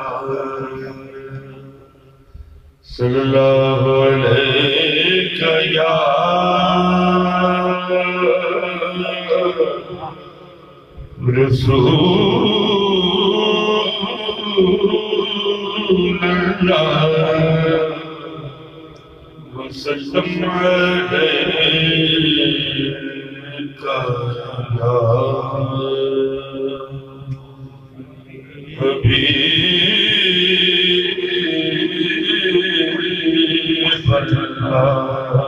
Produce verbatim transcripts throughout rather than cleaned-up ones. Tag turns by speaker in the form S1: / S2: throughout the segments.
S1: صلی اللہ علیہ یا رسول اللہ وسلم علیک یا حبیب اللہ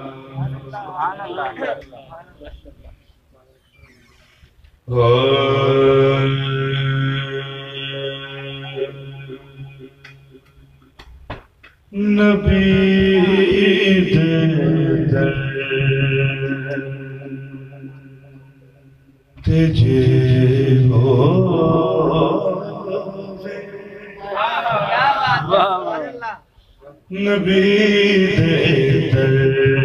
S1: نبی در تجھے ہو نبی در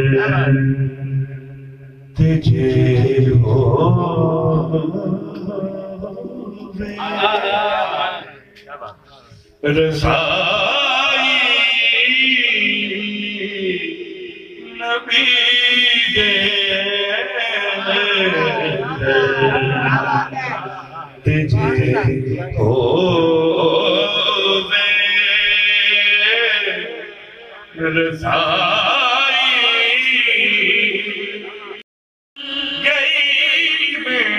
S1: تجھے ہو رسائی نبی دے تجھے ہو رسائی گئی میں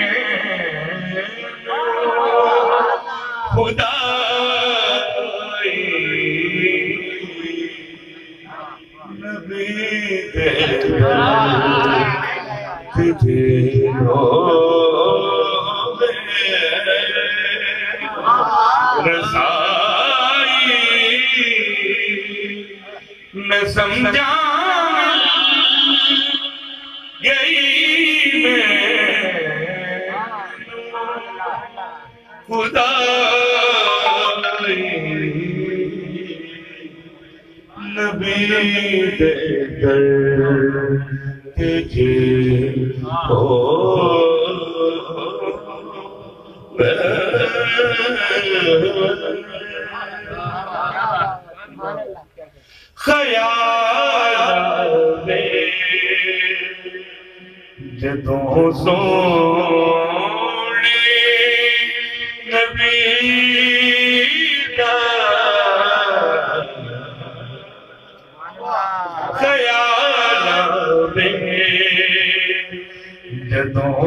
S1: خدا نبی دے تجھے ہو رسائی میں سمجھا گئی میں خدا نبی دے در تجھے ہو خیال میں جدوں سونے نبی کا خیال میں جدوں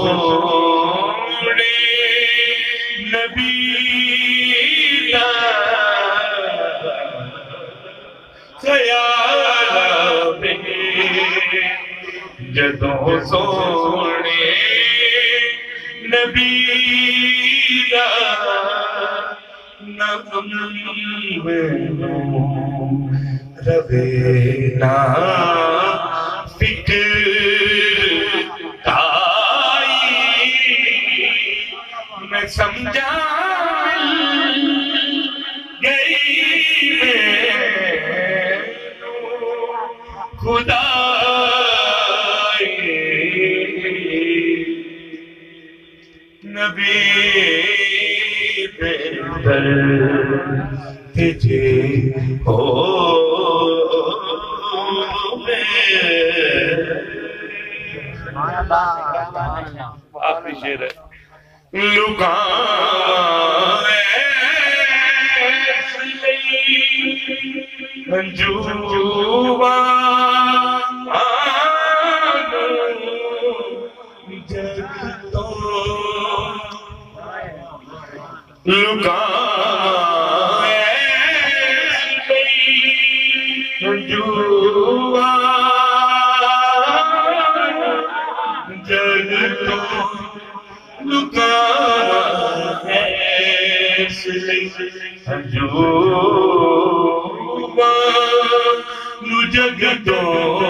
S1: سونے نبی کا خیال میں جدوں سونے نبی دا نغم مینوں روے نا فکر تائی میں سمجھا گئی میں خدا نبی دے در تجھے ہو آخری شعر ہے لکاں ایس لئی ہنجوواں لکاں ایس لئی ہنجوواں جگ تو لکاں ایس لئی ہنجوواں نو جگ تو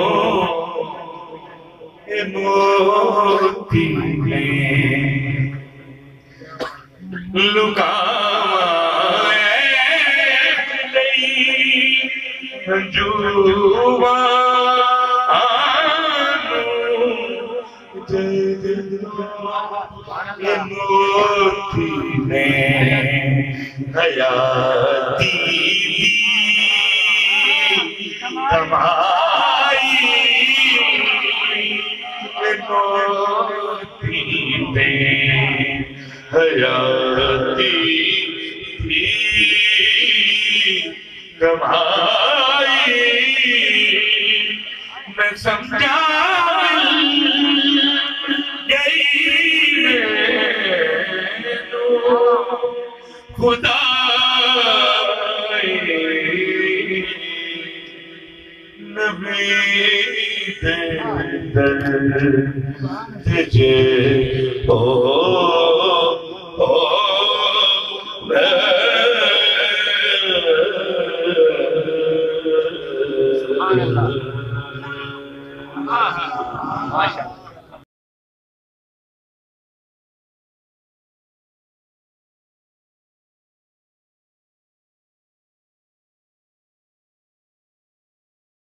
S1: اے موتی نے لکاں ایس لئی ہنجوواں موتی نے حیاتی بھی کمائی موتی میں حیاتی بھی کمائی میں سمجھا خدا نبی تجھے او
S2: ماشاء اللہ